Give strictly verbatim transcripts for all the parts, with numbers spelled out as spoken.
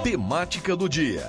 Temática do dia.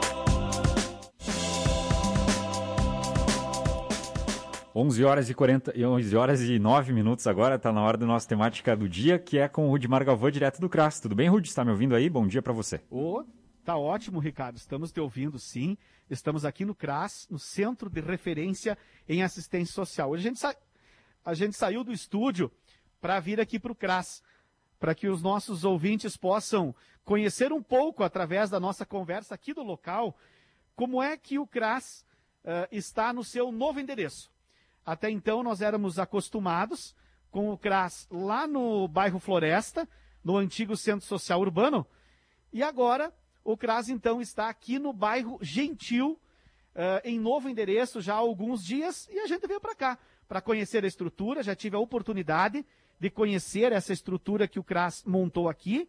onze horas e quarenta, onze horas e nove minutos agora, está na hora da nossa temática do dia, que é com o Rudimar Galvão, direto do CRAS. Tudo bem, Rudi? Está me ouvindo aí? Bom dia para você. Oh, tá ótimo, Ricardo. Estamos te ouvindo, sim. Estamos aqui no CRAS, no Centro de Referência em Assistência Social. Hoje a gente, sa... a gente saiu do estúdio para vir aqui para o CRAS, para que os nossos ouvintes possam conhecer um pouco, através da nossa conversa aqui do local, como é que o CRAS uh, está no seu novo endereço. Até então nós éramos acostumados com o CRAS lá no bairro Floresta, no antigo Centro Social Urbano, e agora o CRAS então está aqui no bairro Gentil, uh, em novo endereço já há alguns dias, e a gente veio para cá para conhecer a estrutura. Já tive a oportunidade de conhecer essa estrutura que o CRAS montou aqui,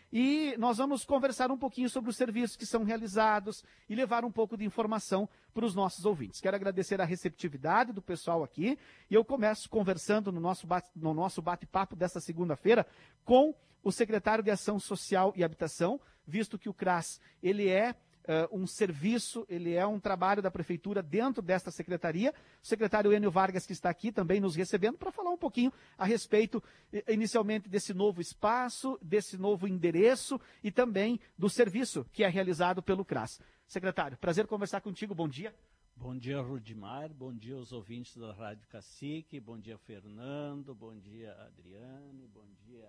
e nós vamos conversar um pouquinho sobre os serviços que são realizados e levar um pouco de informação para os nossos ouvintes. Quero agradecer a receptividade do pessoal aqui, e eu começo conversando no nosso bate, no nosso bate-papo desta segunda-feira com o secretário de Ação Social e Habitação, visto que o CRAS ele é Uh, um serviço, ele é um trabalho da Prefeitura dentro desta secretaria. O secretário Enio Vargas, que está aqui também nos recebendo, para falar um pouquinho a respeito, inicialmente, desse novo espaço, desse novo endereço e também do serviço que é realizado pelo CRAS. Secretário, prazer conversar contigo, bom dia. Bom dia, Rudimar, bom dia aos ouvintes da Rádio Cacique, bom dia, Fernando, bom dia, Adriane, bom dia,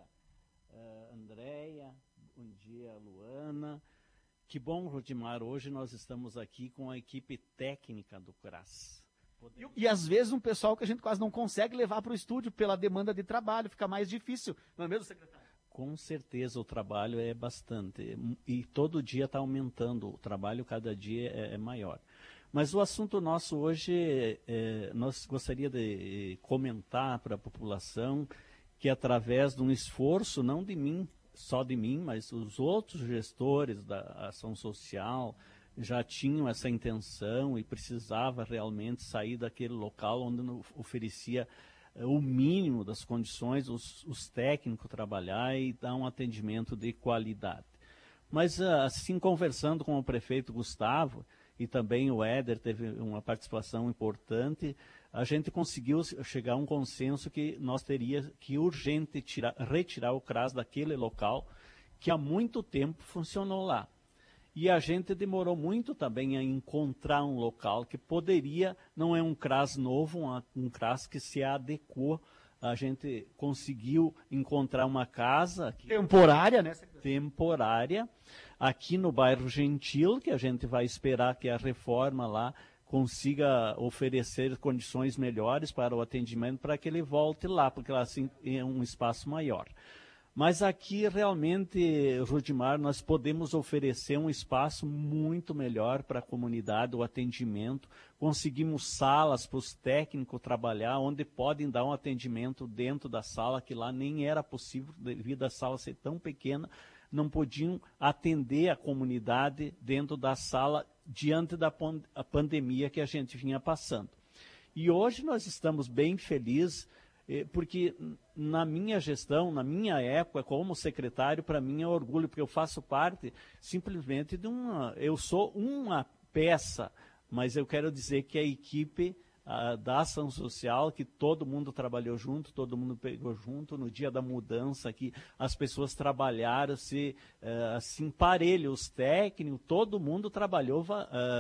uh, Andréia, bom dia, Luana. Que bom, Rudimar, hoje nós estamos aqui com a equipe técnica do CRAS. Podemos... E, e às vezes um pessoal que a gente quase não consegue levar para o estúdio pela demanda de trabalho, fica mais difícil, não é mesmo, secretário? Com certeza, o trabalho é bastante, e todo dia está aumentando, o trabalho cada dia é, é maior. Mas o assunto nosso hoje, é, nós gostaria de comentar para a população que através de um esforço, não de mim, só de mim, mas os outros gestores da ação social já tinham essa intenção e precisava realmente sair daquele local onde não oferecia uh, o mínimo das condições, os, os técnicos trabalhar e dar um atendimento de qualidade. Mas uh, assim, conversando com o prefeito Gustavo, e também o Éder teve uma participação importante, a gente conseguiu chegar a um consenso que nós teríamos que urgente tirar, retirar o CRAS daquele local que há muito tempo funcionou lá. E a gente demorou muito também a encontrar um local que poderia, não é um CRAS novo, um, um CRAS que se adequou. A gente conseguiu encontrar uma casa... Aqui, temporária, né? Temporária, aqui no bairro Gentil, que a gente vai esperar que a reforma lá consiga oferecer condições melhores para o atendimento, para que ele volte lá, porque lá assim, é um espaço maior. Mas aqui realmente, Rudimar, nós podemos oferecer um espaço muito melhor para a comunidade, o atendimento. Conseguimos salas para os técnicos trabalhar, onde podem dar um atendimento dentro da sala, que lá nem era possível, devido à sala ser tão pequena, não podiam atender a comunidade dentro da sala diante da pandemia que a gente vinha passando. E hoje nós estamos bem felizes, porque na minha gestão, na minha época, como secretário, para mim é orgulho, porque eu faço parte simplesmente de uma... Eu sou uma peça, mas eu quero dizer que a equipe uh, da ação social, que todo mundo trabalhou junto, todo mundo pegou junto, no dia da mudança, que as pessoas trabalharam, se, uh, assim, parelho, os técnicos, todo mundo trabalhou, uh,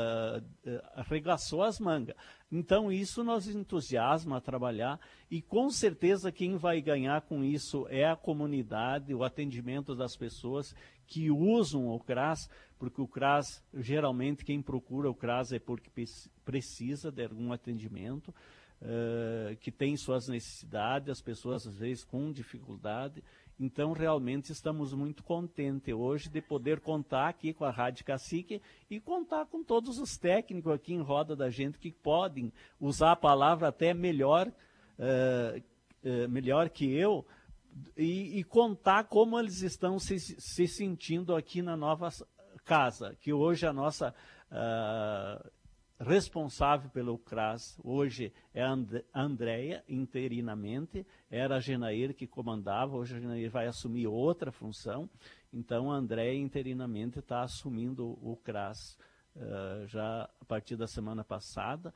uh, arregaçou as mangas. Então, isso nos entusiasma a trabalhar, e com certeza quem vai ganhar com isso é a comunidade, o atendimento das pessoas que usam o CRAS, porque o CRAS, geralmente quem procura o CRAS é porque precisa de algum atendimento, uh, que tem suas necessidades, as pessoas às vezes com dificuldade. Então, realmente, estamos muito contentes hoje de poder contar aqui com a Rádio Cacique e contar com todos os técnicos aqui em roda da gente que podem usar a palavra até melhor, uh, uh, melhor que eu, e, e contar como eles estão se, se sentindo aqui na nova casa, que hoje a nossa... Uh, responsável pelo CRAS hoje é a And- Andréia, interinamente, era a Genair que comandava, hoje a Genair vai assumir outra função, então a Andréia interinamente está assumindo o CRAS uh, já a partir da semana passada,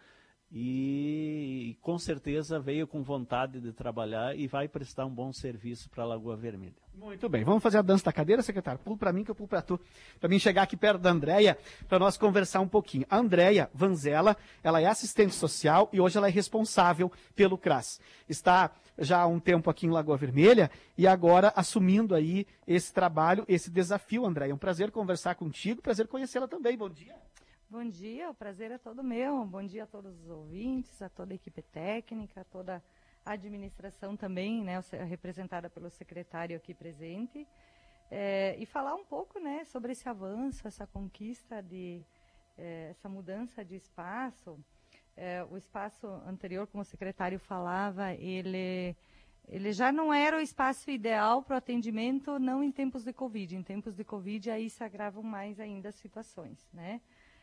e, e com certeza veio com vontade de trabalhar e vai prestar um bom serviço para a Lagoa Vermelha. Muito bem, vamos fazer a dança da cadeira, secretário? Pulo para mim que eu pulo para tu, para mim chegar aqui perto da Andréia, para nós conversar um pouquinho. A Andréia Vanzella, ela é assistente social e hoje ela é responsável pelo CRAS. Está já há um tempo aqui em Lagoa Vermelha e agora assumindo aí esse trabalho, esse desafio, Andréia. É um prazer conversar contigo, prazer conhecê-la também. Bom dia. Bom dia, o prazer é todo meu. Bom dia a todos os ouvintes, a toda a equipe técnica, a toda a administração também, né, representada pelo secretário aqui presente. É, e falar um pouco, né, sobre esse avanço, essa conquista, de, é, essa mudança de espaço. É, o espaço anterior, como o secretário falava, ele, ele já não era o espaço ideal para o atendimento, não em tempos de Covid. Em tempos de Covid, aí se agravam mais ainda as situações, né?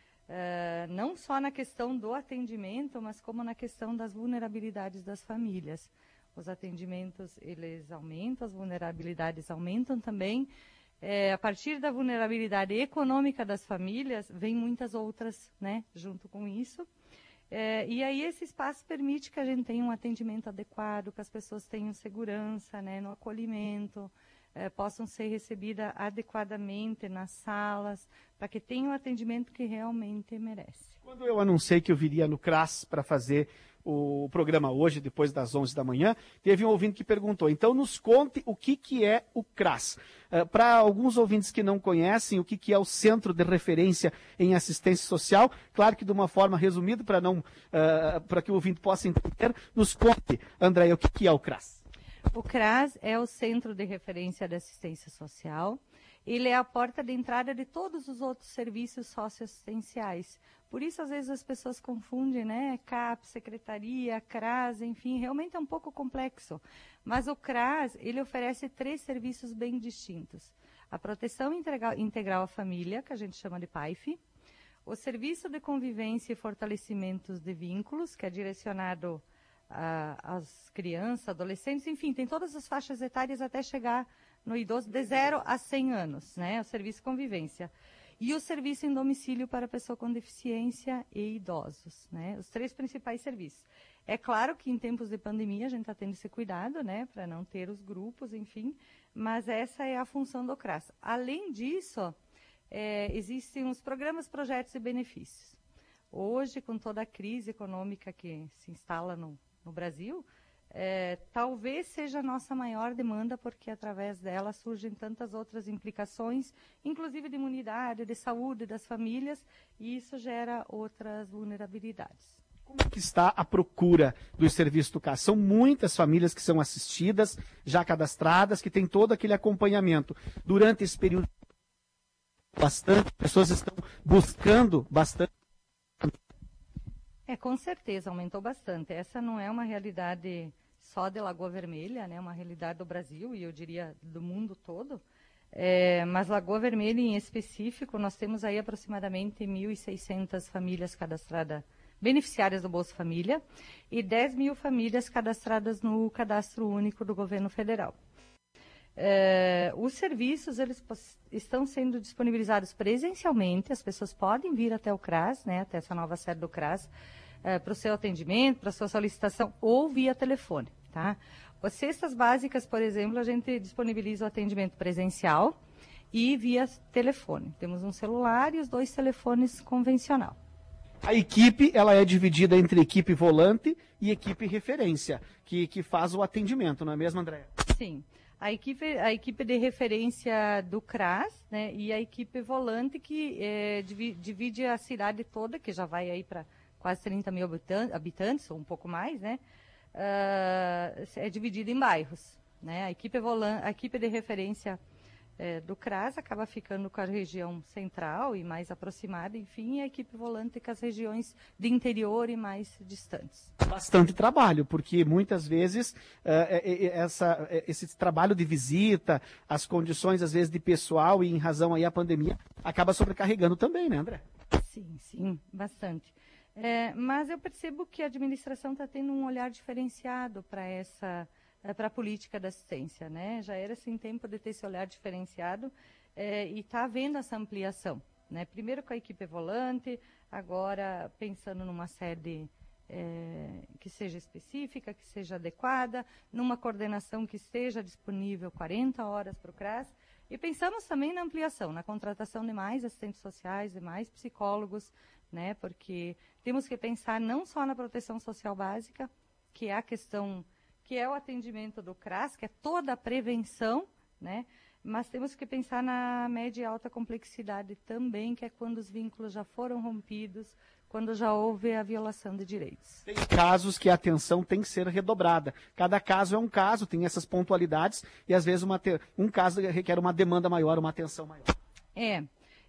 Uh, não só na questão do atendimento, mas como na questão das vulnerabilidades das famílias. Os atendimentos, eles aumentam, as vulnerabilidades aumentam também. É, a partir da vulnerabilidade econômica das famílias, vem muitas outras, né, junto com isso. É, e aí esse espaço permite que a gente tenha um atendimento adequado, que as pessoas tenham segurança, né, no acolhimento, é, possam ser recebidas adequadamente nas salas, para que tenham o atendimento que realmente merece. Quando eu anunciei que eu viria no CRAS para fazer o programa hoje, depois das onze da manhã, teve um ouvinte que perguntou, então nos conte o que, que é o CRAS. Uh, para alguns ouvintes que não conhecem o que, que é o Centro de Referência em Assistência Social, claro que de uma forma resumida, para não, uh, para que o ouvinte possa entender, nos conte, Andréia, o que, que é o CRAS. O CRAS é o Centro de Referência de Assistência Social. Ele é a porta de entrada de todos os outros serviços socioassistenciais. Por isso, às vezes, as pessoas confundem, né? C A P, Secretaria, CRAS, enfim, realmente é um pouco complexo. Mas o CRAS, ele oferece três serviços bem distintos. A proteção integral, integral à família, que a gente chama de P A I F, o Serviço de Convivência e Fortalecimentos de Vínculos, que é direcionado às crianças, adolescentes, enfim, tem todas as faixas etárias até chegar no idoso de zero a cem anos, né? O serviço de convivência. E o serviço em domicílio para pessoa com deficiência e idosos, né? Os três principais serviços. É claro que em tempos de pandemia a gente está tendo esse cuidado, né? Para não ter os grupos, enfim. Mas essa é a função do CRAS. Além disso, é, existem os programas, projetos e benefícios. Hoje, com toda a crise econômica que se instala no, no Brasil, É, talvez seja a nossa maior demanda, porque através dela surgem tantas outras implicações, inclusive de imunidade, de saúde das famílias, e isso gera outras vulnerabilidades. Como é que está a procura dos serviços do CRAS? São muitas famílias que são assistidas, já cadastradas, que têm todo aquele acompanhamento. Durante esse período, bastante pessoas estão buscando bastante. É, com certeza, aumentou bastante. Essa não é uma realidade só de Lagoa Vermelha, né? Uma realidade do Brasil e eu diria do mundo todo. É, mas Lagoa Vermelha em específico, nós temos aí aproximadamente mil e seiscentas famílias cadastradas, beneficiárias do Bolsa Família, e dez mil famílias cadastradas no Cadastro Único do Governo Federal. É, os serviços eles estão sendo disponibilizados presencialmente, as pessoas podem vir até o CRAS, né, até essa nova sede do CRAS, é, para o seu atendimento, para a sua solicitação, ou via telefone. Tá? As cestas básicas, por exemplo, a gente disponibiliza o atendimento presencial e via telefone. Temos um celular e os dois telefones convencional. A equipe ela é dividida entre equipe volante e equipe referência, que, que faz o atendimento, não é mesmo, Andréia? Sim. A equipe, a equipe de referência do CRAS, né, e a equipe volante que é, divide a cidade toda, que já vai aí para quase trinta mil habitantes, ou um pouco mais, né, uh, é dividida em bairros. Né? A, equipe volante, a equipe de referência é, do CRAS acaba ficando com a região central e mais aproximada, enfim, e a equipe volante com as regiões de interior e mais distantes. Bastante trabalho, porque muitas vezes uh, essa, esse trabalho de visita, as condições às vezes de pessoal e em razão aí à pandemia, acaba sobrecarregando também, né, André? Sim, sim, bastante. É, mas eu percebo que a administração está tendo um olhar diferenciado para essa, para a política da assistência, né? Já era assim tempo de ter esse olhar diferenciado é, e está havendo essa ampliação, né? Primeiro com a equipe volante, agora pensando numa sede é, que seja específica, que seja adequada, numa coordenação que esteja disponível quarenta horas para o C R A S. E pensamos também na ampliação, na contratação de mais assistentes sociais, de mais psicólogos, né? Porque temos que pensar não só na proteção social básica, que é a questão, que é o atendimento do C R A S, que é toda a prevenção, né? Mas temos que pensar na média e alta complexidade também, que é quando os vínculos já foram rompidos, quando já houve a violação de direitos. Tem casos que a atenção tem que ser redobrada. Cada caso é um caso, tem essas pontualidades, e às vezes uma te... um caso requer uma demanda maior, uma atenção maior. É.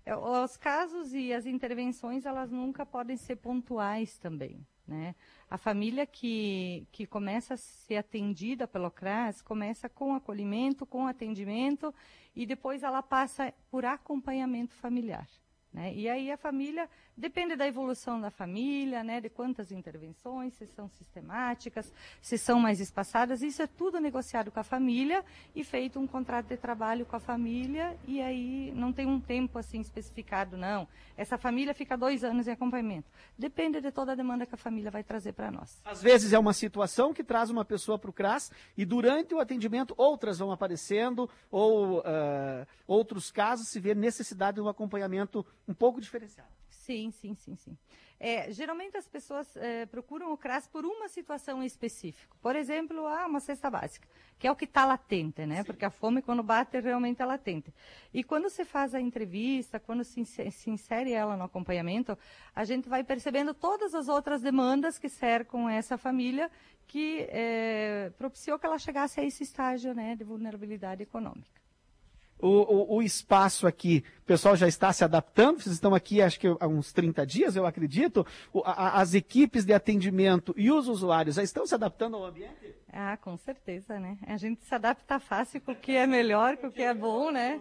Os casos e as intervenções, elas nunca podem ser pontuais também, né? A família que, que começa a ser atendida pelo C R A S, começa com acolhimento, com atendimento, e depois ela passa por acompanhamento familiar, né? E aí a família, depende da evolução da família, né? De quantas intervenções, se são sistemáticas, se são mais espaçadas, isso é tudo negociado com a família e feito um contrato de trabalho com a família, e aí não tem um tempo assim especificado, não. Essa família fica dois anos em acompanhamento. Depende de toda a demanda que a família vai trazer para nós. Às vezes é uma situação que traz uma pessoa para o C R A S e durante o atendimento outras vão aparecendo, ou uh, outros casos se vê necessidade de um acompanhamento um pouco diferenciado. Sim, sim, sim, sim. É, geralmente as pessoas é, procuram o C R A S por uma situação específica. Por exemplo, ah, uma cesta básica, que é o que está latente, né? Sim. Porque a fome, quando bate, realmente é latente. E quando se faz a entrevista, quando se, se insere ela no acompanhamento, a gente vai percebendo todas as outras demandas que cercam essa família, que é, propiciou que ela chegasse a esse estágio, né, de vulnerabilidade econômica. O, o, o espaço aqui, o pessoal já está se adaptando, vocês estão aqui acho que há uns trinta dias, eu acredito. O, a, as equipes de atendimento e os usuários já estão se adaptando ao ambiente? Ah, com certeza, né? A gente se adapta fácil com o que é melhor, com o que é bom, né?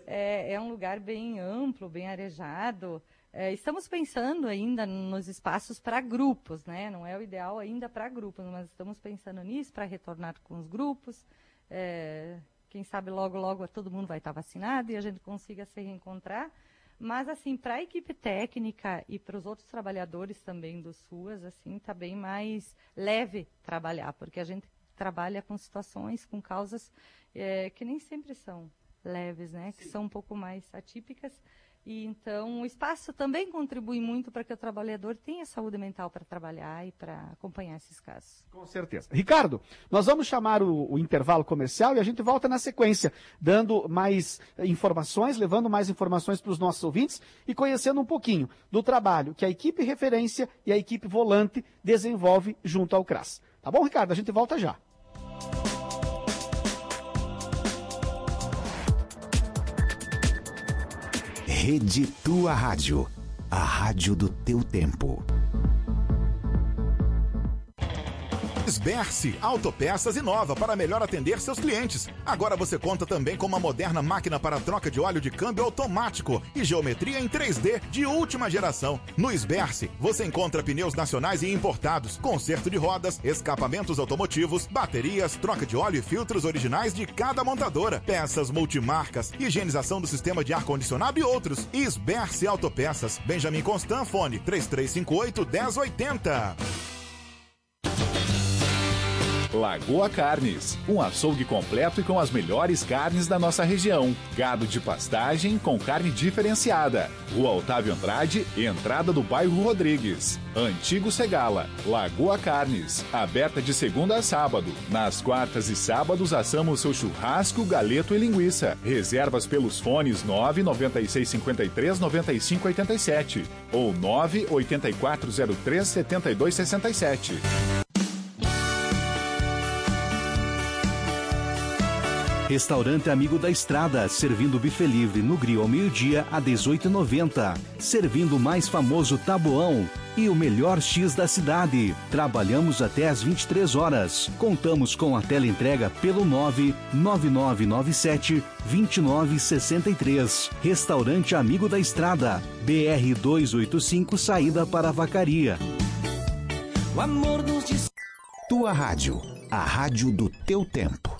É, é um lugar bem amplo, bem arejado. É, estamos pensando ainda nos espaços para grupos, né? Não é o ideal ainda para grupos, mas estamos pensando nisso, para retornar com os grupos. É, Quem sabe logo, logo todo mundo vai estar vacinado e a gente consiga se reencontrar. Mas, assim, para a equipe técnica e para os outros trabalhadores também do SUAS, assim, está bem mais leve trabalhar, porque a gente trabalha com situações, com causas é, que nem sempre são leves, né? Que são um pouco mais atípicas. E, então, o espaço também contribui muito para que o trabalhador tenha saúde mental para trabalhar e para acompanhar esses casos. Com certeza. Ricardo, nós vamos chamar o, o intervalo comercial e a gente volta na sequência, dando mais informações, levando mais informações para os nossos ouvintes e conhecendo um pouquinho do trabalho que a equipe referência e a equipe volante desenvolve junto ao C R A S. Tá bom, Ricardo? A gente volta já. Rede Tua Rádio, a rádio do teu tempo. Sberce, autopeças inova para melhor atender seus clientes. Agora você conta também com uma moderna máquina para troca de óleo de câmbio automático e geometria em três D de última geração. No Sberce, você encontra pneus nacionais e importados, conserto de rodas, escapamentos automotivos, baterias, troca de óleo e filtros originais de cada montadora, peças multimarcas, higienização do sistema de ar-condicionado e outros. Sberce Autopeças, Benjamin Constant, fone três três cinco oito, um zero oito zero. Lagoa Carnes, um açougue completo e com as melhores carnes da nossa região. Gado de pastagem com carne diferenciada. Rua Otávio Andrade, entrada do bairro Rodrigues. Antigo Segala, Lagoa Carnes, aberta de segunda a sábado. Nas quartas e sábados assamos seu churrasco, galeto e linguiça. Reservas pelos fones nove nove seis cinco três nove cinco oito sete ou nove oito quatro zero três sete dois seis sete. Restaurante Amigo da Estrada, servindo buffet livre no grill ao meio-dia a dezoito reais e noventa centavos. Servindo o mais famoso tabuão e o melhor X da cidade. Trabalhamos até às vinte e três horas. Contamos com a teleentrega pelo nove nove nove nove sete dois nove seis três. Restaurante Amigo da Estrada, B R duzentos e oitenta e cinco, saída para a Vacaria. O amor nos diz... Tua Rádio, a rádio do teu tempo.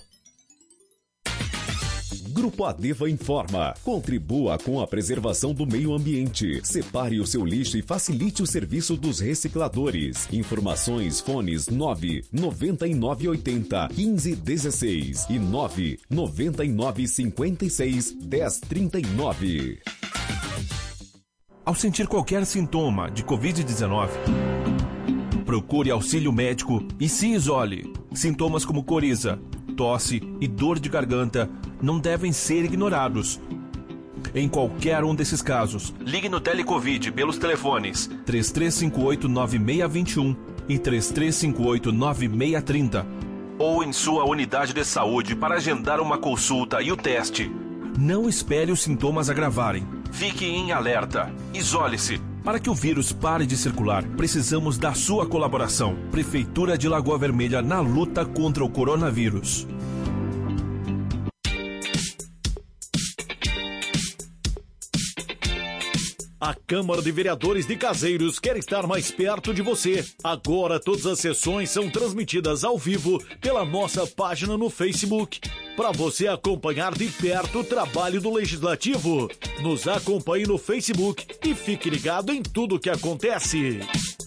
Grupo Adeva informa. Contribua com a preservação do meio ambiente. Separe o seu lixo e facilite o serviço dos recicladores. Informações fones nove nove nove oito zero um cinco um seis e nove nove nove cinco seis um zero três nove. Ao sentir qualquer sintoma de covid dezenove, procure auxílio médico e se isole. Sintomas como coriza, tosse e dor de garganta não devem ser ignorados. Em qualquer um desses casos, ligue no Telecovid pelos telefones três três cinco oito nove seis dois um e três três cinco oito nove seis três zero ou em sua unidade de saúde para agendar uma consulta e o teste. Não espere os sintomas agravarem. Fique em alerta. Isole-se. Para que o vírus pare de circular, precisamos da sua colaboração. Prefeitura de Lagoa Vermelha na luta contra o coronavírus. A Câmara de Vereadores de Caseiros quer estar mais perto de você. Agora todas as sessões são transmitidas ao vivo pela nossa página no Facebook. Para você acompanhar de perto o trabalho do Legislativo, nos acompanhe no Facebook e fique ligado em tudo o que acontece.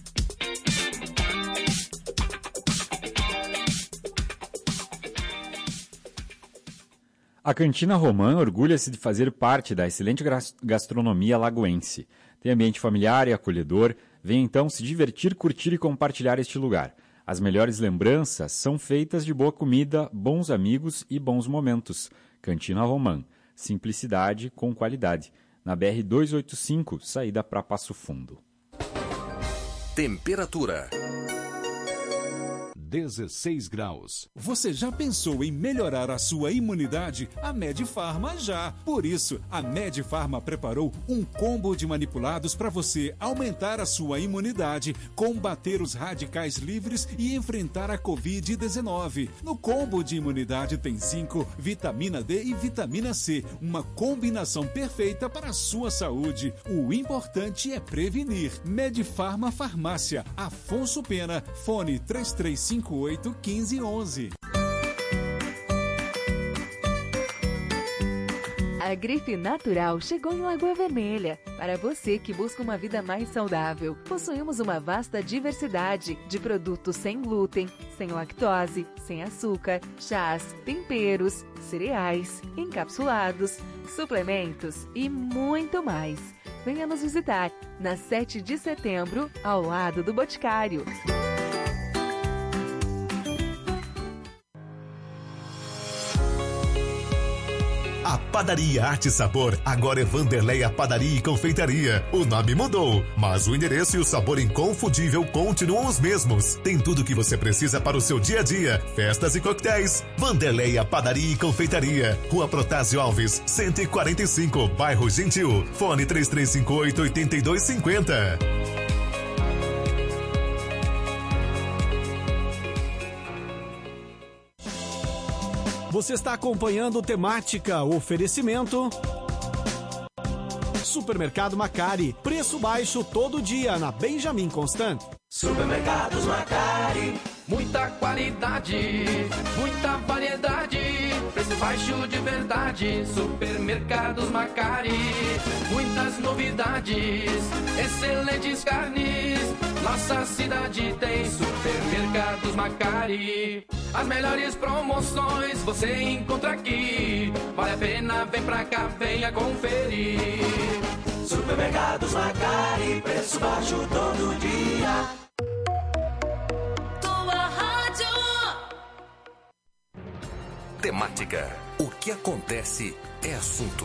A Cantina Romã orgulha-se de fazer parte da excelente gastronomia lagoense. Tem ambiente familiar e acolhedor. Venha então se divertir, curtir e compartilhar este lugar. As melhores lembranças são feitas de boa comida, bons amigos e bons momentos. Cantina Romã. Simplicidade com qualidade. Na B R duzentos e oitenta e cinco, saída para Passo Fundo. Temperatura dezesseis graus. Você já pensou em melhorar a sua imunidade? A Medifarma já. Por isso, a Medifarma preparou um combo de manipulados para você aumentar a sua imunidade, combater os radicais livres e enfrentar a covid dezenove. No combo de imunidade tem zinco, vitamina D e vitamina C, uma combinação perfeita para a sua saúde. O importante é prevenir. Medifarma Farmácia, Afonso Pena, fone três três cinco oito um cinco um um. A Grife Natural chegou em Lagoa Vermelha. Para você que busca uma vida mais saudável, possuímos uma vasta diversidade de produtos sem glúten, sem lactose, sem açúcar, chás, temperos, cereais, encapsulados, suplementos e muito mais. Venha nos visitar na sete de setembro, ao lado do Boticário. A Padaria Arte e Sabor agora é Vanderleia Padaria e Confeitaria. O nome mudou, mas o endereço e o sabor inconfundível continuam os mesmos. Tem tudo o que você precisa para o seu dia a dia, festas e coquetéis. Vanderleia Padaria e Confeitaria, Rua Protásio Alves, cento e quarenta e cinco, Bairro Gentil. Fone três três cinco oito oito dois cinco zero. Você está acompanhando o Temática, oferecimento... Supermercado Macari, preço baixo todo dia na Benjamin Constant. Supermercados Macari, muita qualidade, muita variedade, preço baixo de verdade. Supermercados Macari, muitas novidades, excelentes carnes. Nossa cidade tem Supermercados Macari. As melhores promoções você encontra aqui. Vale a pena, vem pra cá, venha conferir. Supermercados Macari, preço baixo todo dia. Tua rádio. Temática. O que acontece é assunto.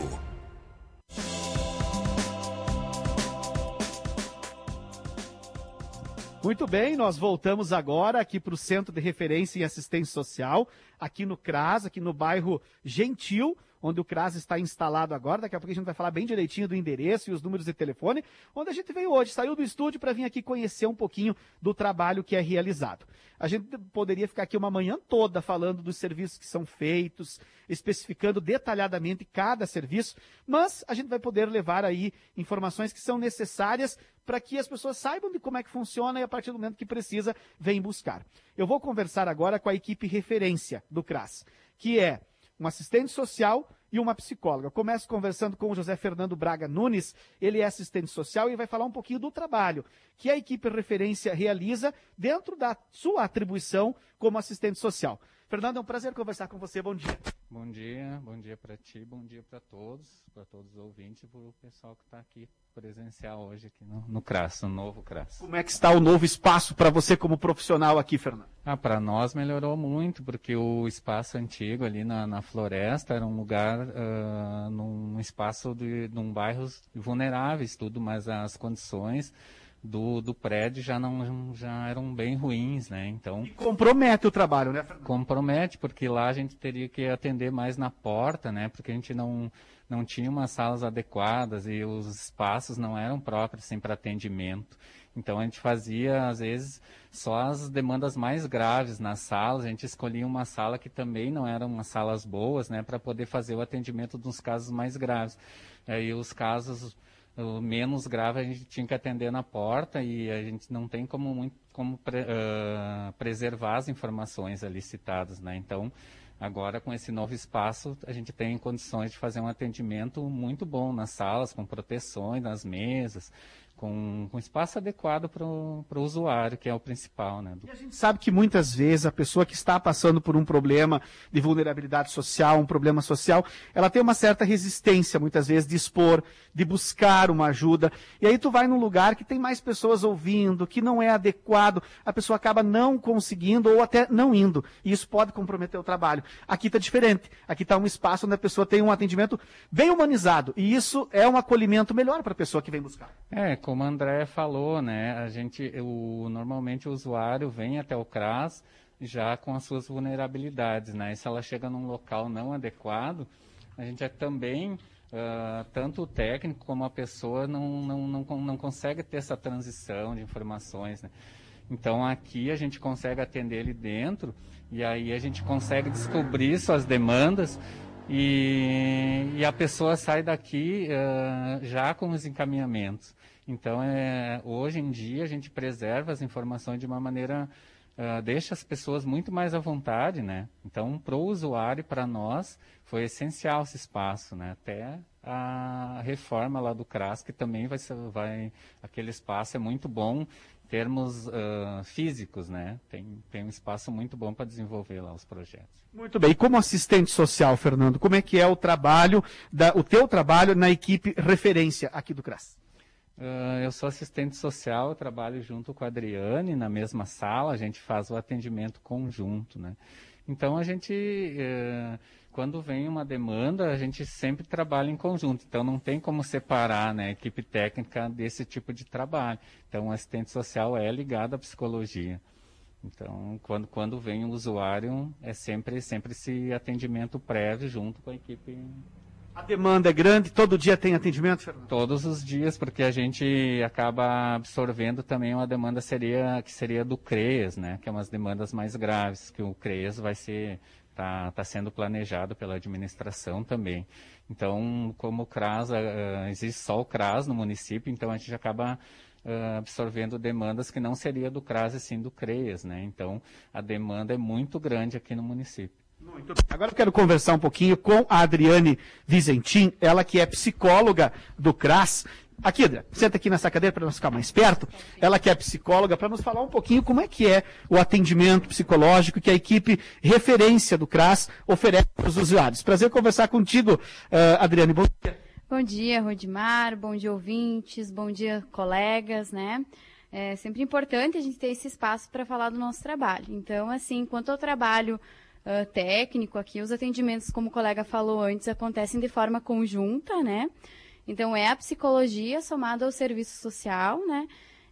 Muito bem, nós voltamos agora aqui para o Centro de Referência em Assistência Social, aqui no CRAS, aqui no bairro Gentil, onde o CRAS está instalado agora. Daqui a pouco a gente vai falar bem direitinho do endereço e os números de telefone, onde a gente veio hoje, saiu do estúdio para vir aqui conhecer um pouquinho do trabalho que é realizado. A gente poderia ficar aqui uma manhã toda falando dos serviços que são feitos, especificando detalhadamente cada serviço, mas a gente vai poder levar aí informações que são necessárias para que as pessoas saibam de como é que funciona e a partir do momento que precisa, vem buscar. Eu vou conversar agora com a equipe referência do CRAS, que é um assistente social e uma psicóloga. Eu começo conversando com o José Fernando Braga Nunes, ele é assistente social e vai falar um pouquinho do trabalho que a equipe referência realiza dentro da sua atribuição como assistente social. Fernando, é um prazer conversar com você, bom dia. Bom dia, bom dia para ti, bom dia para todos, para todos os ouvintes e para o pessoal que está aqui presencial hoje aqui no, no CRAS, no novo CRAS. Como é que está o novo espaço para você como profissional aqui, Fernando? Ah, para nós melhorou muito, porque o espaço antigo ali na, na floresta era um lugar, uh, num espaço de, de um bairros vulneráveis, tudo, mas as condições Do, do prédio já não já eram bem ruins, né? Então e compromete o trabalho, né, Fernando? Compromete, porque lá a gente teria que atender mais na porta, né? Porque a gente não não tinha umas salas adequadas e os espaços não eram próprios assim, para atendimento. Então a gente fazia às vezes só as demandas mais graves nas salas. A gente escolhia uma sala que também não eram umas salas boas, né? Para poder fazer o atendimento dos casos mais graves. Aí os casos o menos grave a gente tinha que atender na porta e a gente não tem como, muito, como pre, uh, preservar as informações ali citadas, né? Então, agora com esse novo espaço, a gente tem condições de fazer um atendimento muito bom nas salas, com proteções nas mesas, com, com espaço adequado para o usuário, que é o principal, né? E a gente sabe que muitas vezes a pessoa que está passando por um problema de vulnerabilidade social, um problema social, ela tem uma certa resistência, muitas vezes, de expor, de buscar uma ajuda. E aí tu vai num lugar que tem mais pessoas ouvindo, que não é adequado, a pessoa acaba não conseguindo ou até não indo. E isso pode comprometer o trabalho. Aqui está diferente. Aqui está um espaço onde a pessoa tem um atendimento bem humanizado. E isso é um acolhimento melhor para a pessoa que vem buscar. É, como a André falou, né, a gente, o, normalmente o usuário vem até o CRAS já com as suas vulnerabilidades, né, e se ela chega num local não adequado, a gente é também, uh, tanto o técnico como a pessoa não, não, não, não consegue ter essa transição de informações, né. Então aqui a gente consegue atender ele dentro e aí a gente consegue descobrir suas demandas e, e a pessoa sai daqui uh, já com os encaminhamentos. Então, é, hoje em dia, a gente preserva as informações de uma maneira, uh, deixa as pessoas muito mais à vontade, né? Então, para o usuário e para nós, foi essencial esse espaço, né? Até a reforma lá do CRAS, que também vai ser, vai, aquele espaço é muito bom em termos uh, físicos, né? Tem, tem um espaço muito bom para desenvolver lá os projetos. Muito bem. E como assistente social, Fernando, como é que é o trabalho, da, o teu trabalho na equipe referência aqui do CRAS? Uh, eu sou assistente social, eu trabalho junto com a Adriane na mesma sala, a gente faz o atendimento conjunto, né? Então a gente, uh, quando vem uma demanda, a gente sempre trabalha em conjunto, então não tem como separar, né, a equipe técnica desse tipo de trabalho. Então o assistente social é ligado à psicologia. Então quando, quando vem o usuário, é sempre, sempre esse atendimento prévio junto com a equipe. A demanda é grande, todo dia tem atendimento, Fernando? Todos os dias, porque a gente acaba absorvendo também uma demanda seria, que seria do CREAS, né? Que é umas demandas mais graves, que o CREAS vai ser, tá, tá sendo planejado pela administração também. Então, como o CRAS, uh, existe só o CRAS no município, então a gente acaba uh, absorvendo demandas que não seria do CRAS e sim do CREAS, né? Então, a demanda é muito grande aqui no município. Muito bem. Agora eu quero conversar um pouquinho com a Adriane Vizentim, ela que é psicóloga do CRAS. Aqui, Adriane, senta aqui nessa cadeira para nós ficar mais perto. Ela que é psicóloga, para nos falar um pouquinho como é que é o atendimento psicológico que a equipe referência do CRAS oferece para os usuários. Prazer conversar contigo, uh, Adriane. Bom dia. Bom dia, Rodimar. Bom dia, ouvintes. Bom dia, colegas, né? É sempre importante a gente ter esse espaço para falar do nosso trabalho. Então, assim, enquanto eu trabalho Uh, técnico aqui, os atendimentos, como o colega falou antes, acontecem de forma conjunta, né? Então, é a psicologia somada ao serviço social, né?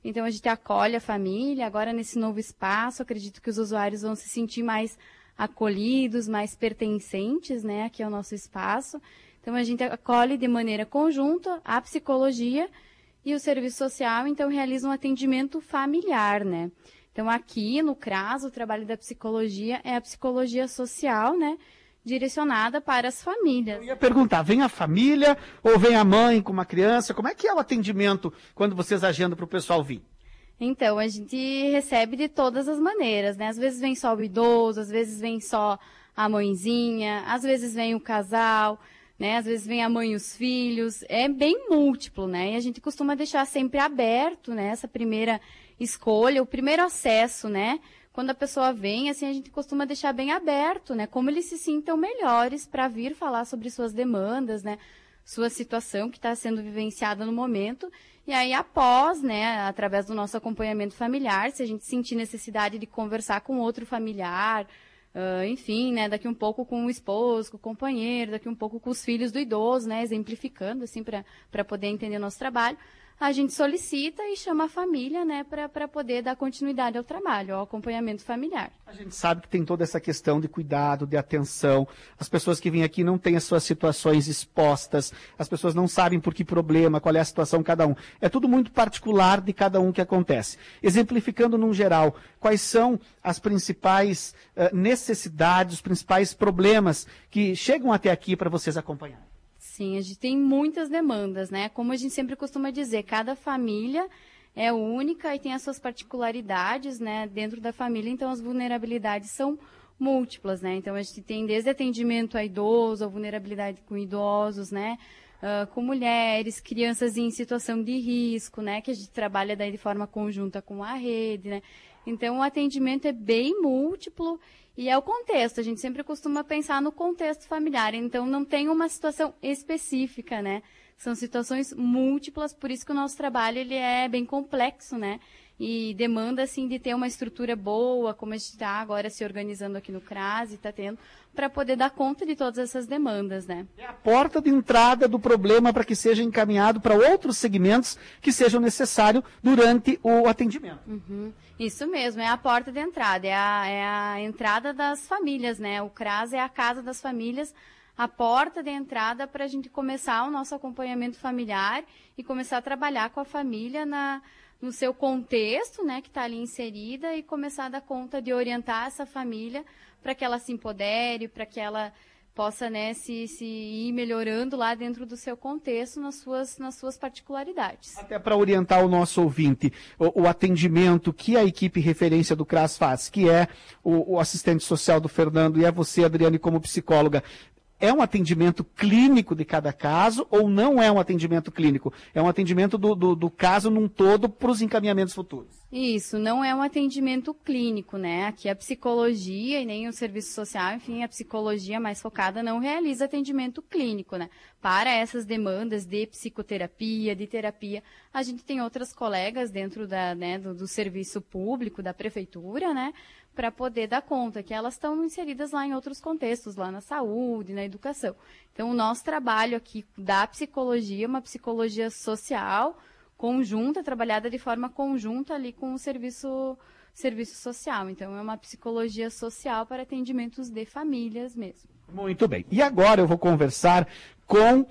Então, a gente acolhe a família. Agora, nesse novo espaço, acredito que os usuários vão se sentir mais acolhidos, mais pertencentes, né, aqui ao nosso espaço. Então, a gente acolhe de maneira conjunta a psicologia e o serviço social, então, realiza um atendimento familiar, né. Então, aqui no CRAS, o trabalho da psicologia é a psicologia social, né, direcionada para as famílias. Eu ia perguntar, vem a família ou vem a mãe com uma criança? Como é que é o atendimento quando vocês agendam para o pessoal vir? Então, a gente recebe de todas as maneiras, né? Às vezes vem só o idoso, às vezes vem só a mãezinha, às vezes vem o casal, né? Às vezes vem a mãe e os filhos. É bem múltiplo, né? E a gente costuma deixar sempre aberto, né? Essa primeira escolha, o primeiro acesso, né? Quando a pessoa vem, assim, a gente costuma deixar bem aberto, né? Como eles se sintam melhores para vir falar sobre suas demandas, né? Sua situação que está sendo vivenciada no momento. E aí, após, né, através do nosso acompanhamento familiar, se a gente sentir necessidade de conversar com outro familiar, uh, enfim, né, daqui um pouco com o esposo, com o companheiro, daqui um pouco com os filhos do idoso, né, exemplificando, assim, para poder entender o nosso trabalho, a gente solicita e chama a família, né, para poder dar continuidade ao trabalho, ao acompanhamento familiar. A gente sabe que tem toda essa questão de cuidado, de atenção. As pessoas que vêm aqui não têm as suas situações expostas, as pessoas não sabem por que problema, qual é a situação de cada um. É tudo muito particular de cada um que acontece. Exemplificando num geral, quais são as principais uh, necessidades, os principais problemas que chegam até aqui para vocês acompanharem? Sim, a gente tem muitas demandas, né? Como a gente sempre costuma dizer, cada família é única e tem as suas particularidades, né, dentro da família, então as vulnerabilidades são múltiplas, né? Então a gente tem desde atendimento a idoso, a vulnerabilidade com idosos, né, uh, com mulheres, crianças em situação de risco, né, que a gente trabalha daí de forma conjunta com a rede, né? Então o atendimento é bem múltiplo. E é o contexto, a gente sempre costuma pensar no contexto familiar, então não tem uma situação específica, né? São situações múltiplas, por isso que o nosso trabalho ele é bem complexo, né? E demanda, assim, de ter uma estrutura boa, como a gente está agora se organizando aqui no CRAS e está tendo, para poder dar conta de todas essas demandas, né? É a porta de entrada do problema para que seja encaminhado para outros segmentos que sejam necessários durante o atendimento. Uhum. Isso mesmo, é a porta de entrada, é a, é a entrada das famílias, né? O CRAS é a casa das famílias, a porta de entrada para a gente começar o nosso acompanhamento familiar e começar a trabalhar com a família na, no seu contexto, né, que está ali inserida, e começar a dar conta de orientar essa família para que ela se empodere, para que ela possa, né, se, se ir melhorando lá dentro do seu contexto, nas suas, nas suas particularidades. Até para orientar o nosso ouvinte, o, o atendimento que a equipe referência do CRAS faz, que é o, o assistente social do Fernando e é você, Adriane, como psicóloga, é um atendimento clínico de cada caso ou não é um atendimento clínico? É um atendimento do, do, do caso num todo para os encaminhamentos futuros? Isso, não é um atendimento clínico, né? Aqui a psicologia e nem o serviço social, enfim, a psicologia mais focada não realiza atendimento clínico, né? Para essas demandas de psicoterapia, de terapia, a gente tem outras colegas dentro da, né, do, do serviço público, da prefeitura, né? Para poder dar conta, que elas estão inseridas lá em outros contextos, lá na saúde, na educação. Então, o nosso trabalho aqui da psicologia, uma psicologia social, conjunta, trabalhada de forma conjunta ali com o serviço, serviço social. Então, é uma psicologia social para atendimentos de famílias mesmo. Muito bem. E agora eu vou conversar com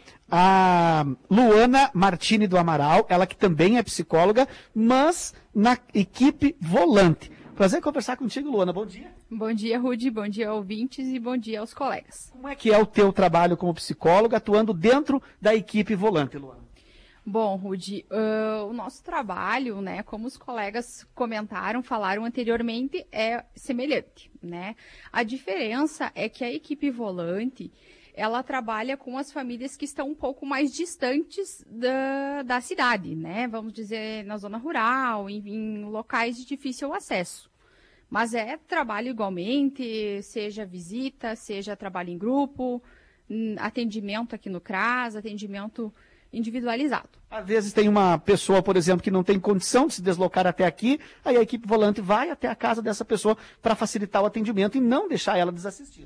a Luana Martini do Amaral, ela que também é psicóloga, mas na equipe Volante. Prazer conversar contigo, Luana. Bom dia. Bom dia, Rudy. Bom dia, ouvintes, e bom dia aos colegas. Como é que é o teu trabalho como psicóloga, atuando dentro da equipe Volante, Luana? Bom, Rudy, uh, o nosso trabalho, né, como os colegas comentaram, falaram anteriormente, é semelhante, né? A diferença é que a equipe Volante, ela trabalha com as famílias que estão um pouco mais distantes da, da cidade, né? Vamos dizer, na zona rural, em, em locais de difícil acesso. Mas é trabalho igualmente, seja visita, seja trabalho em grupo, atendimento aqui no CRAS, atendimento individualizado. Às vezes tem uma pessoa, por exemplo, que não tem condição de se deslocar até aqui, aí a equipe Volante vai até a casa dessa pessoa para facilitar o atendimento e não deixar ela desassistida.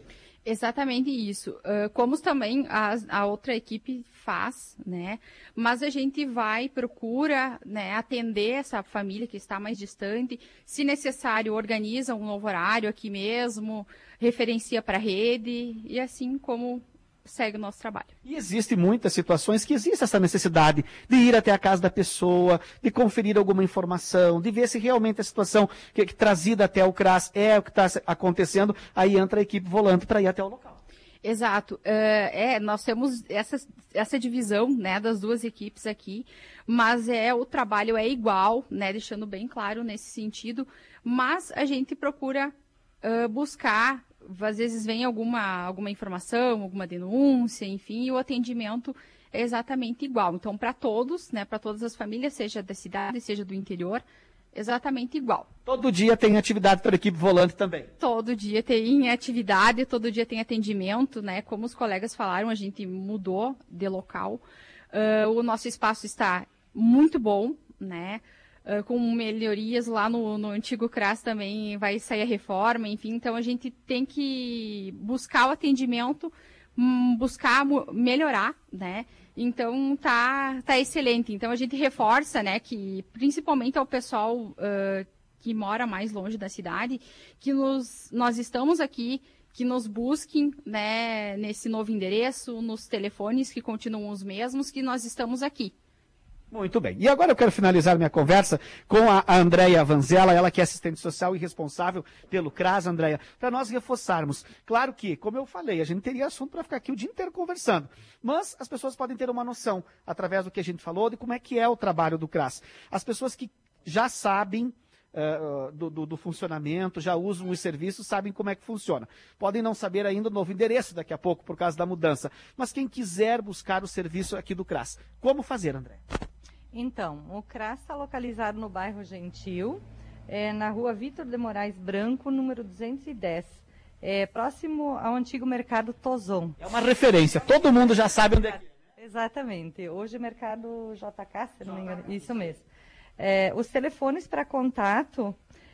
Exatamente isso. Uh, como também a, a outra equipe faz, né? Mas a gente vai, procura, né, atender essa família que está mais distante. Se necessário, organiza um novo horário aqui mesmo, referencia para a rede e assim como segue o nosso trabalho. E existem muitas situações que existe essa necessidade de ir até a casa da pessoa, de conferir alguma informação, de ver se realmente a situação que, que trazida até o CRAS é o que está acontecendo, aí entra a equipe volante para ir até o local. Exato. Uh, é, nós temos essa, essa divisão, né, das duas equipes aqui, mas é, o trabalho é igual, né, deixando bem claro nesse sentido, mas a gente procura uh, buscar, às vezes vem alguma, alguma informação, alguma denúncia, enfim, e o atendimento é exatamente igual. Então, para todos, né, para todas as famílias, seja da cidade, seja do interior, exatamente igual. Todo dia tem atividade para a equipe volante também? Todo dia tem atividade, todo dia tem atendimento, né? Como os colegas falaram, a gente mudou de local. Uh, o nosso espaço está muito bom, né? Uh, com melhorias lá no, no antigo CRAS também vai sair a reforma, enfim, então a gente tem que buscar o atendimento, hum, buscar melhorar, né? Então tá, tá excelente. Então a gente reforça, né, que principalmente ao pessoal uh, que mora mais longe da cidade, que nos, nós estamos aqui, que nos busquem, né, nesse novo endereço, nos telefones que continuam os mesmos, que nós estamos aqui. Muito bem. E agora eu quero finalizar minha conversa com a, a Andréia Vanzella, ela que é assistente social e responsável pelo CRAS, Andréia, para nós reforçarmos. Claro que, como eu falei, a gente teria assunto para ficar aqui o dia inteiro conversando, mas as pessoas podem ter uma noção, através do que a gente falou, de como é que é o trabalho do CRAS. As pessoas que já sabem uh, do, do, do funcionamento, já usam os serviços, sabem como é que funciona. Podem não saber ainda o novo endereço daqui a pouco, por causa da mudança, mas quem quiser buscar o serviço aqui do CRAS, como fazer, André? Então, o CRAS está localizado no bairro Gentil, é, na rua Vitor de Moraes Branco, número duzentos e dez, é, próximo ao antigo mercado Tozon. É uma referência, todo mundo já sabe onde é que é. Exatamente, hoje mercado J K, se não me engano, isso mesmo. É, os telefones para contato,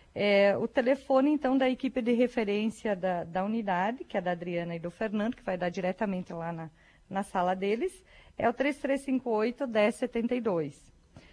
é, o telefone então da equipe de referência da, da unidade, que é da Adriana e do Fernando, que vai dar diretamente lá na, na sala deles, é o três três cinco oito, um zero sete dois.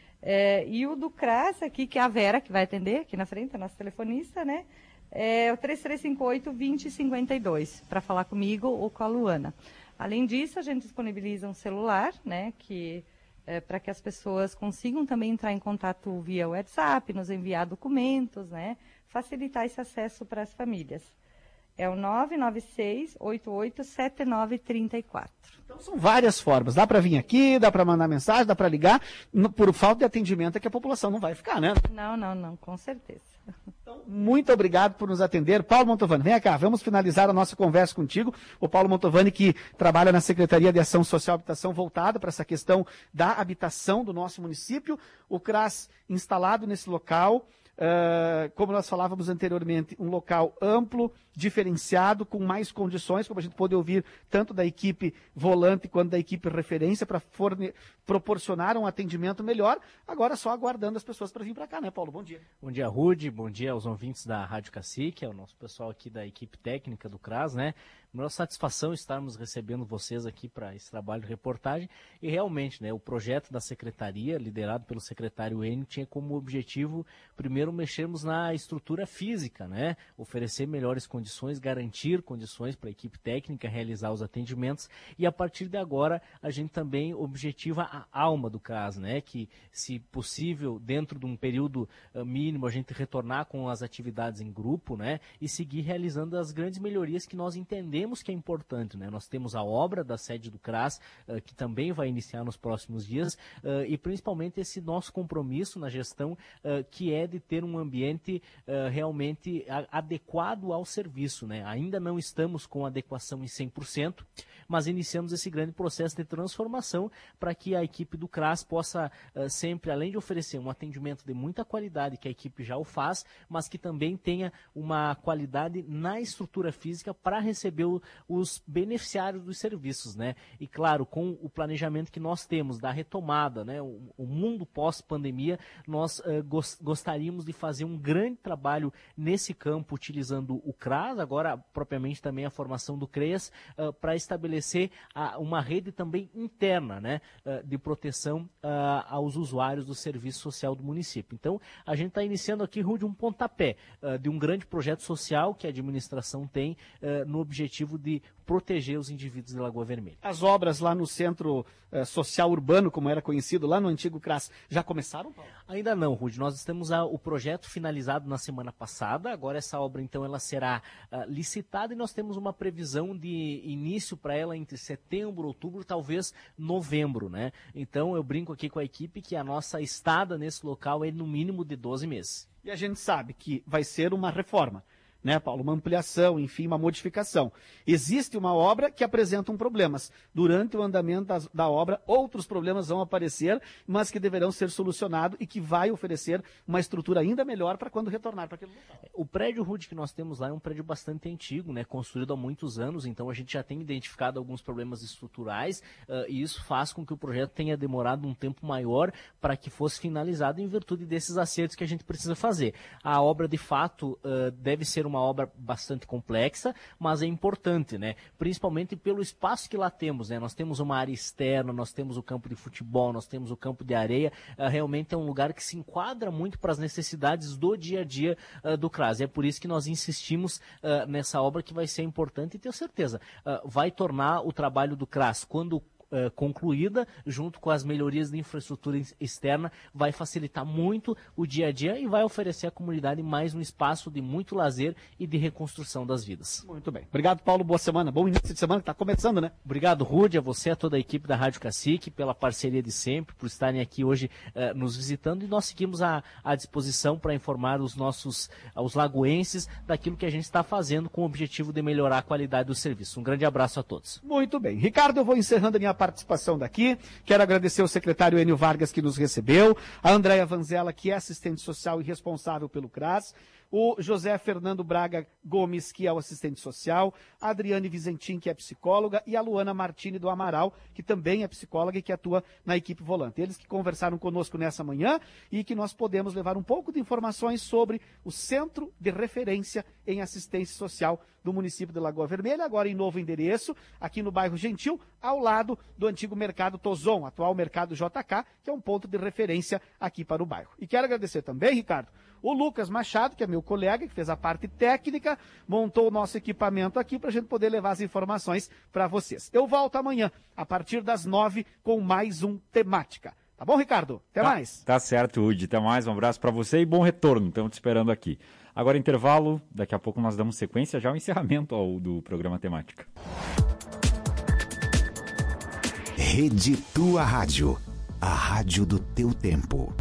É, e o do CRAS aqui, que é a Vera, que vai atender aqui na frente, a nossa telefonista, né? É o três três cinco oito, dois zero cinco dois, para falar comigo ou com a Luana. Além disso, a gente disponibiliza um celular, né? Que, é, para que as pessoas consigam também entrar em contato via WhatsApp, nos enviar documentos, né? Facilitar esse acesso para as famílias. É o nove nove seis, oito oito sete nove três quatro. Então são várias formas. Dá para vir aqui, dá para mandar mensagem, dá para ligar. Por falta de atendimento é que a população não vai ficar, né? Não, não, não, com certeza. Então, muito obrigado por nos atender. Paulo Montovani, vem cá, vamos finalizar a nossa conversa contigo. O Paulo Montovani, que trabalha na Secretaria de Ação Social e Habitação, voltada para essa questão da habitação do nosso município. O CRAS instalado nesse local. Uh, como nós falávamos anteriormente, um local amplo, diferenciado, com mais condições, como a gente pôde ouvir tanto da equipe volante quanto da equipe referência, para proporcionar um atendimento melhor. Agora só aguardando as pessoas para vir para cá, né, Paulo? Bom dia. Bom dia, Rude. Bom dia aos ouvintes da Rádio Cacique, ao nosso pessoal aqui da equipe técnica do CRAS, né? Uma satisfação estarmos recebendo vocês aqui para esse trabalho de reportagem. E realmente, né, o projeto da secretaria, liderado pelo secretário Enio, tinha como objetivo, primeiro, mexermos na estrutura física, né? Oferecer melhores condições, garantir condições para a equipe técnica realizar os atendimentos. E a partir de agora, a gente também objetiva a alma do CRAS, né? Que, se possível, dentro de um período uh, mínimo, a gente retornar com as atividades em grupo, né? E seguir realizando as grandes melhorias que nós entendemos que é importante, né? Nós temos a obra da sede do CRAS, uh, que também vai iniciar nos próximos dias, uh, e principalmente esse nosso compromisso na gestão, uh, que é de ter um ambiente uh, realmente a, adequado ao serviço, né? Ainda não estamos com adequação em cem por cento, mas iniciamos esse grande processo de transformação para que a equipe do CRAS possa uh, sempre, além de oferecer um atendimento de muita qualidade, que a equipe já o faz, mas que também tenha uma qualidade na estrutura física para receber o, os beneficiários dos serviços, né? E claro, com o planejamento que nós temos da retomada, né? O, o mundo pós-pandemia, nós uh, gos, gostaríamos de fazer um grande trabalho nesse campo, utilizando o CRAS, agora propriamente também a formação do CREAS, uh, para estabelecer uh, uma rede também interna, né? Uh, de proteção uh, aos usuários do serviço social do município. Então, a gente está iniciando aqui, Rude, um pontapé uh, de um grande projeto social que a administração tem uh, no objetivo de proteger os indivíduos de Lagoa Vermelha. As obras lá no Centro uh, Social Urbano, como era conhecido, lá no antigo CRAS, já começaram, Paulo? Ainda não, Rude. Nós temos a, o projeto finalizado na semana passada. Agora essa obra, então, ela será uh, licitada e nós temos uma previsão de início para ela entre setembro, outubro, talvez novembro, né? Então, eu brinco aqui com a equipe que a nossa estada nesse local é no mínimo de doze meses. E a gente sabe que vai ser uma reforma, né, Paulo? Uma ampliação, enfim, uma modificação. Existe uma obra que apresenta problemas. Durante o andamento das, da obra, outros problemas vão aparecer, mas que deverão ser solucionados e que vai oferecer uma estrutura ainda melhor para quando retornar para aquele local. O prédio, Rude, que nós temos lá é um prédio bastante antigo, né, construído há muitos anos, então a gente já tem identificado alguns problemas estruturais uh, e isso faz com que o projeto tenha demorado um tempo maior para que fosse finalizado em virtude desses acertos que a gente precisa fazer. A obra, de fato, uh, deve ser uma uma obra bastante complexa, mas é importante, né? Principalmente pelo espaço que lá temos, né? Nós temos uma área externa, nós temos o campo de futebol, nós temos o campo de areia, uh, realmente é um lugar que se enquadra muito para as necessidades do dia a dia uh, do CRAS. É por isso que nós insistimos uh, nessa obra que vai ser importante e tenho certeza, uh, vai tornar o trabalho do CRAS, quando Uh, concluída, junto com as melhorias de infraestrutura externa, vai facilitar muito o dia a dia e vai oferecer à comunidade mais um espaço de muito lazer e de reconstrução das vidas. Muito bem. Obrigado, Paulo. Boa semana. Bom início de semana que está começando, né? Obrigado, Rude, a você, a toda a equipe da Rádio Cacique, pela parceria de sempre, por estarem aqui hoje uh, nos visitando, e nós seguimos à, à disposição para informar os nossos, os lagoenses daquilo que a gente está fazendo com o objetivo de melhorar a qualidade do serviço. Um grande abraço a todos. Muito bem. Ricardo, eu vou encerrando a minha participação daqui. Quero agradecer ao secretário Enio Vargas que nos recebeu, a Andréia Vanzella, que é assistente social e responsável pelo CRAS, o José Fernando Braga Gomes, que é o assistente social, a Adriane Vizentim, que é psicóloga, e a Luana Martini do Amaral, que também é psicóloga e que atua na equipe volante. Eles que conversaram conosco nessa manhã e que nós podemos levar um pouco de informações sobre o Centro de Referência em Assistência Social do município de Lagoa Vermelha, agora em novo endereço, aqui no bairro Gentil, ao lado do antigo Mercado Tozon, atual Mercado J K, que é um ponto de referência aqui para o bairro. E quero agradecer também, Ricardo, o Lucas Machado, que é meu colega, que fez a parte técnica, montou o nosso equipamento aqui para a gente poder levar as informações para vocês. Eu volto amanhã, a partir das nove, com mais um Temática. Tá bom, Ricardo? Até tá, mais. Tá certo, Udi. Até mais. Um abraço para você e bom retorno. Estamos te esperando aqui. Agora, intervalo. Daqui a pouco nós damos sequência já ao encerramento ao, do programa Temática. Rede Tua Rádio. A rádio do teu tempo.